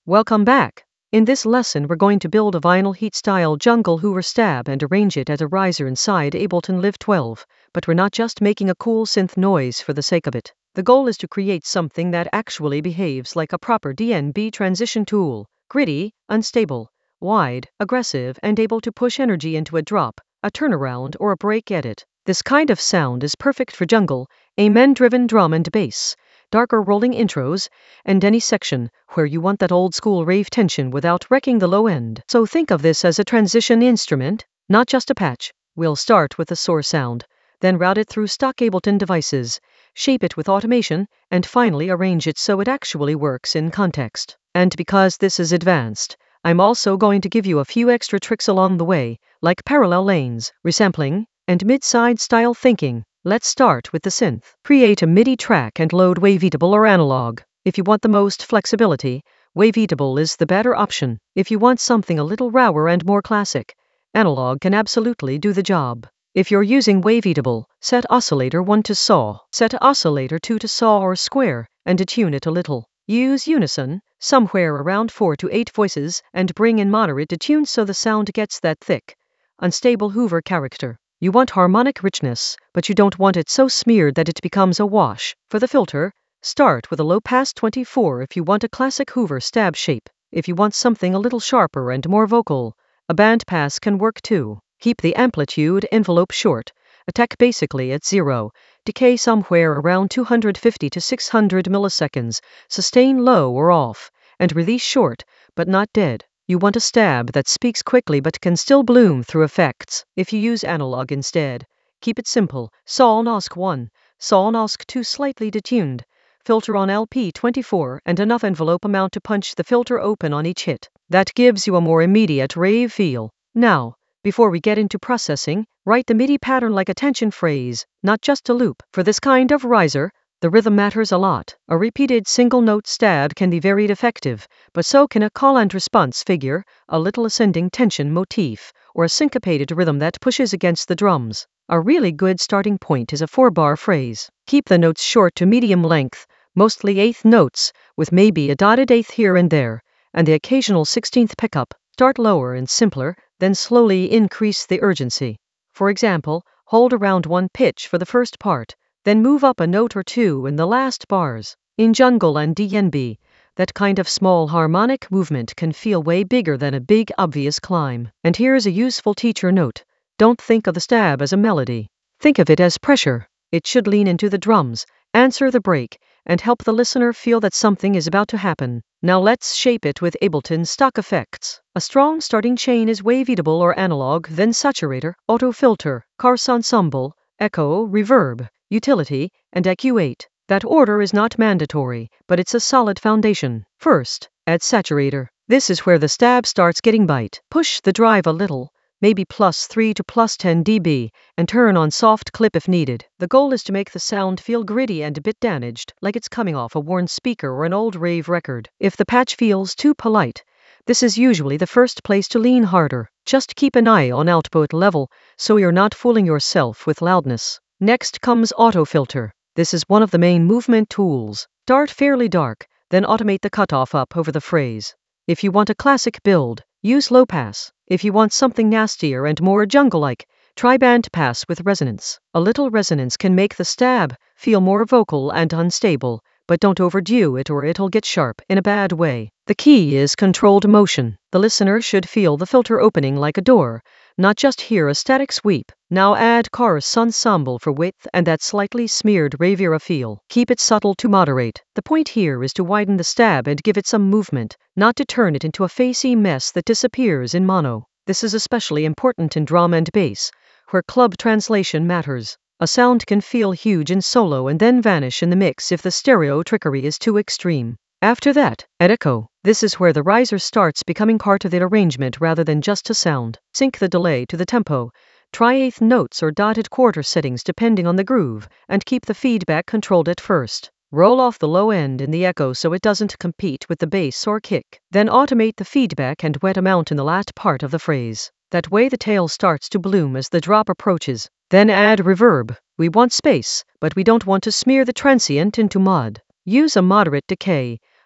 Welcome back. In this lesson, we're going to build a vinyl heat-style jungle Hoover stab and arrange it as a riser inside Ableton Live 12. But we're not just making a cool synth noise for the sake of it. The goal is to create something that actually behaves like a proper DnB transition tool. Gritty, unstable, wide, aggressive, and able to push energy into a drop, a turnaround, or a break edit. This kind of sound is perfect for jungle, amen-driven drum and bass, darker rolling intros, and any section where you want that old school rave tension without wrecking the low end. So think of this as a transition instrument, not just a patch. We'll start with the source sound, then route it through stock Ableton devices, shape it with automation, and finally arrange it so it actually works in context. And because this is advanced, I'm also going to give you a few extra tricks along the way, like parallel lanes, resampling, and mid-side style thinking. Let's start with the synth. Create a MIDI track and load Waveatable or analog. If you want the most flexibility, Waveatable is the better option. If you want something a little rawer and more classic, analog can absolutely do the job. If you're using Waveatable, set oscillator 1 to saw, set oscillator 2 to saw or square, and detune it a little. Use unison, somewhere around 4 to 8 voices, and bring in moderate detune so the sound gets that thick, unstable Hoover character. You want harmonic richness, but you don't want it so smeared that it becomes a wash. For the filter, start with a low-pass 24 if you want a classic Hoover stab shape. If you want something a little sharper and more vocal, a bandpass can work too. Keep the amplitude envelope short, attack basically at 0, decay somewhere around 250 to 600 milliseconds, sustain low or off, and release short, but not dead. You want a stab that speaks quickly but can still bloom through effects. If you use analog instead, keep it simple. Saw on OSC1, saw on OSC2 slightly detuned, filter on LP24 and enough envelope amount to punch the filter open on each hit. That gives you a more immediate rave feel. Now, before we get into processing, write the MIDI pattern like a tension phrase, not just a loop. For this kind of riser, the rhythm matters a lot. A repeated single-note stab can be very effective, but so can a call and response figure, a little ascending tension motif, or a syncopated rhythm that pushes against the drums. A really good starting point is a 4-bar phrase. Keep the notes short to medium length, mostly eighth notes, with maybe a dotted eighth here and there, and the occasional 16th pickup. Start lower and simpler, then slowly increase the urgency. For example, hold around 1 pitch for the first part, then move up a note or 2 in the last bars. In jungle and DnB, that kind of small harmonic movement can feel way bigger than a big obvious climb. And here's a useful teacher note. Don't think of the stab as a melody. Think of it as pressure. It should lean into the drums, answer the break, and help the listener feel that something is about to happen. Now let's shape it with Ableton stock effects. A strong starting chain is Waveatable or analog, then saturator, auto filter, chorus ensemble, echo, reverb, utility, and EQ8. That order is not mandatory, but it's a solid foundation. First, add saturator. This is where the stab starts getting bite. Push the drive a little, maybe +3 to +10 dB, and turn on soft clip if needed. The goal is to make the sound feel gritty and a bit damaged, like it's coming off a worn speaker or an old rave record. If the patch feels too polite, this is usually the first place to lean harder. Just keep an eye on output level, so you're not fooling yourself with loudness. Next comes autofilter. This is one of the main movement tools. Start fairly dark, then automate the cutoff up over the phrase. If you want a classic build, use low pass. If you want something nastier and more jungle-like, try bandpass with resonance. A little resonance can make the stab feel more vocal and unstable, but don't overdo it or it'll get sharp in a bad way. The key is controlled motion. The listener should feel the filter opening like a door, not just hear a static sweep. Now add chorus ensemble for width and that slightly smeared raviera feel. Keep it subtle to moderate. The point here is to widen the stab and give it some movement, not to turn it into a facey mess that disappears in mono. This is especially important in drum and bass, where club translation matters. A sound can feel huge in solo and then vanish in the mix if the stereo trickery is too extreme. After that, add echo. This is where the riser starts becoming part of the arrangement rather than just a sound. Sync the delay to the tempo. Try eighth notes or dotted quarter settings depending on the groove, and keep the feedback controlled at first. Roll off the low end in the echo so it doesn't compete with the bass or kick. Then automate the feedback and wet amount in the last part of the phrase. That way the tail starts to bloom as the drop approaches. Then add reverb. We want space, but we don't want to smear the transient into mud. Use a moderate decay,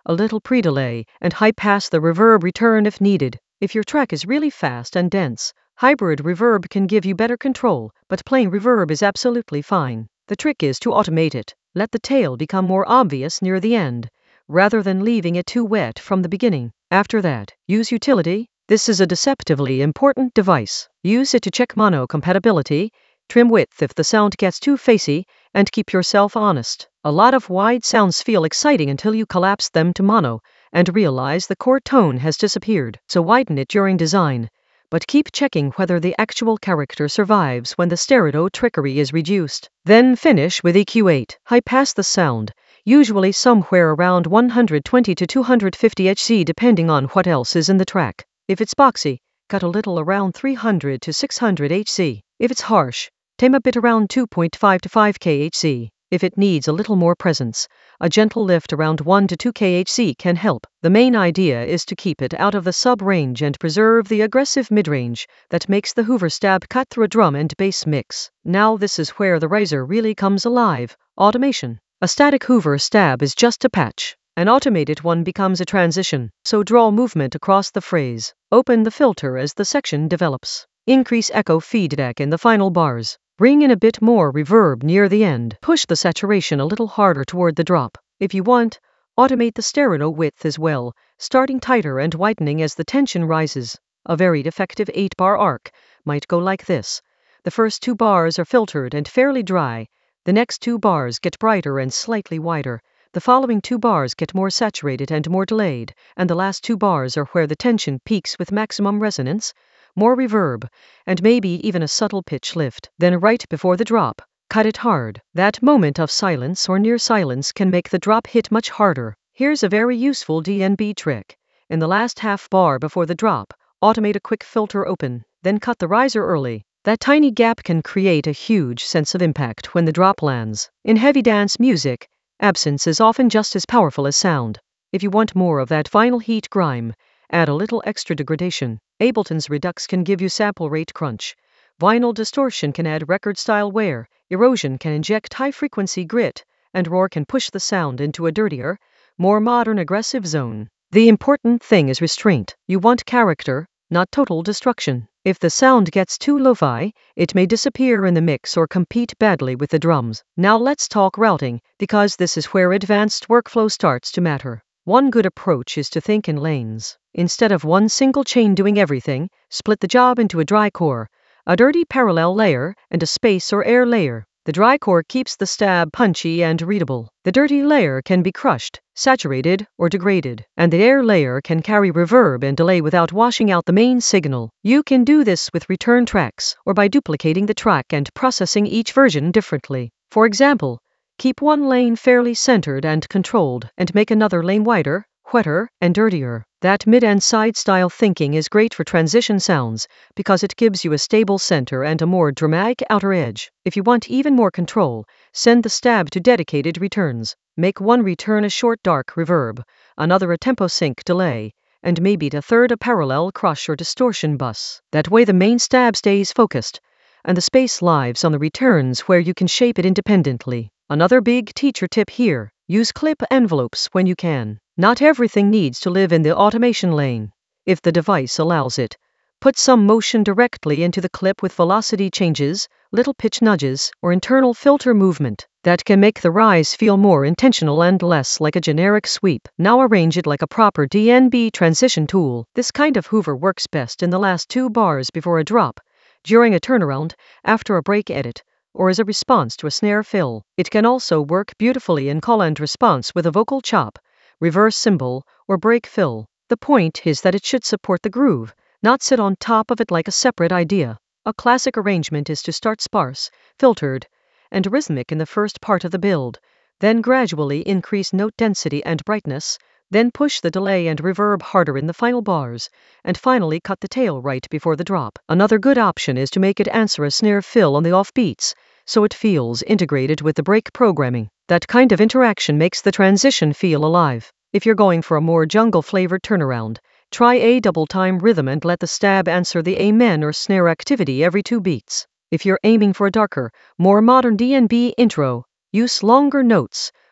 a little pre-delay, and high-pass the reverb return if needed. If your track is really fast and dense, hybrid reverb can give you better control, but plain reverb is absolutely fine. The trick is to automate it. Let the tail become more obvious near the end, rather than leaving it too wet from the beginning. After that, use utility. This is a deceptively important device. Use it to check mono compatibility, trim width if the sound gets too facey, and keep yourself honest. A lot of wide sounds feel exciting until you collapse them to mono and realize the core tone has disappeared. So widen it during design, but keep checking whether the actual character survives when the stereo trickery is reduced. Then finish with EQ8. High-pass the sound, usually somewhere around 120 to 250 Hz depending on what else is in the track. If it's boxy, cut a little around 300 to 600 Hz. If it's harsh, tame a bit around 2.5 to 5 kHz. If it needs a little more presence, a gentle lift around 1 to 2 kHz can help. The main idea is to keep it out of the sub-range and preserve the aggressive mid-range that makes the Hoover stab cut through a drum and bass mix. Now this is where the riser really comes alive. Automation. A static Hoover stab is just a patch. An automated one becomes a transition. So draw movement across the phrase. Open the filter as the section develops. Increase echo feedback in the final bars. Bring in a bit more reverb near the end. Push the saturation a little harder toward the drop. If you want, automate the stereo width as well, starting tighter and widening as the tension rises. A very effective 8-bar arc might go like this. The first 2 bars are filtered and fairly dry. The next 2 bars get brighter and slightly wider. The following 2 bars get more saturated and more delayed, and the last 2 bars are where the tension peaks with maximum resonance, more reverb, and maybe even a subtle pitch lift. Then right before the drop, cut it hard. That moment of silence or near silence can make the drop hit much harder. Here's a very useful DNB trick. In the last half bar before the drop, automate a quick filter open, then cut the riser early. That tiny gap can create a huge sense of impact when the drop lands. In heavy dance music, absence is often just as powerful as sound. If you want more of that vinyl heat grime, add a little extra degradation. Ableton's Redux can give you sample rate crunch. Vinyl distortion can add record-style wear. Erosion can inject high-frequency grit. And Roar can push the sound into a dirtier, more modern aggressive zone. The important thing is restraint. You want character, not total destruction. If the sound gets too lo-fi, it may disappear in the mix or compete badly with the drums. Now let's talk routing, because this is where advanced workflow starts to matter. One good approach is to think in lanes. Instead of one single chain doing everything, split the job into a dry core, a dirty parallel layer, and a space or air layer. The dry core keeps the stab punchy and readable. The dirty layer can be crushed, saturated, or degraded, and the air layer can carry reverb and delay without washing out the main signal. You can do this with return tracks, or by duplicating the track and processing each version differently. For example, keep one lane fairly centered and controlled, and make another lane wider, wetter, and dirtier. That mid and side style thinking is great for transition sounds, because it gives you a stable center and a more dramatic outer edge. If you want even more control, send the stab to dedicated returns. Make one return a short dark reverb, another a tempo sync delay, and maybe the third a parallel crush or distortion bus. That way the main stab stays focused, and the space lives on the returns where you can shape it independently. Another big teacher tip here: use clip envelopes when you can. Not everything needs to live in the automation lane. If the device allows it, put some motion directly into the clip with velocity changes, little pitch nudges, or internal filter movement. That can make the rise feel more intentional and less like a generic sweep. Now arrange it like a proper DNB transition tool. This kind of Hoover works best in the last 2 bars before a drop, during a turnaround, after a break edit, or as a response to a snare fill. It can also work beautifully in call and response with a vocal chop, reverse cymbal, or break fill. The point is that it should support the groove, not sit on top of it like a separate idea. A classic arrangement is to start sparse, filtered, and rhythmic in the first part of the build, then gradually increase note density and brightness, then push the delay and reverb harder in the final bars, and finally cut the tail right before the drop. Another good option is to make it answer a snare fill on the offbeats, so it feels integrated with the break programming. That kind of interaction makes the transition feel alive. If you're going for a more jungle-flavored turnaround, try a double-time rhythm and let the stab answer the amen or snare activity every 2 beats. If you're aiming for a darker, more modern DNB intro, use longer notes,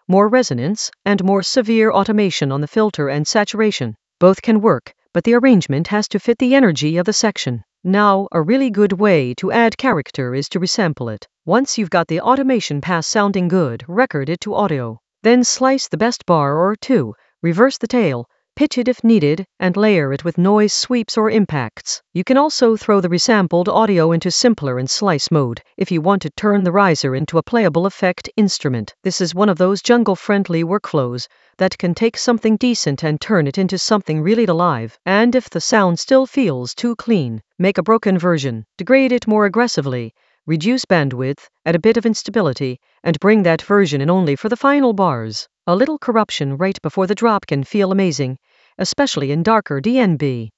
more resonance, and more severe automation on the filter and saturation. Both can work, but the arrangement has to fit the energy of the section. Now, a really good way to add character is to resample it. Once you've got the automation pass sounding good, record it to audio. Then slice the best bar or two, reverse the tail, pitch it if needed, and layer it with noise sweeps or impacts. You can also throw the resampled audio into simpler and slice mode if you want to turn the riser into a playable effect instrument. This is one of those jungle-friendly workflows that can take something decent and turn it into something really alive. And if the sound still feels too clean, make a broken version, degrade it more aggressively, reduce bandwidth, add a bit of instability, and bring that version in only for the final bars. A little corruption right before the drop can feel amazing, especially in darker DnB.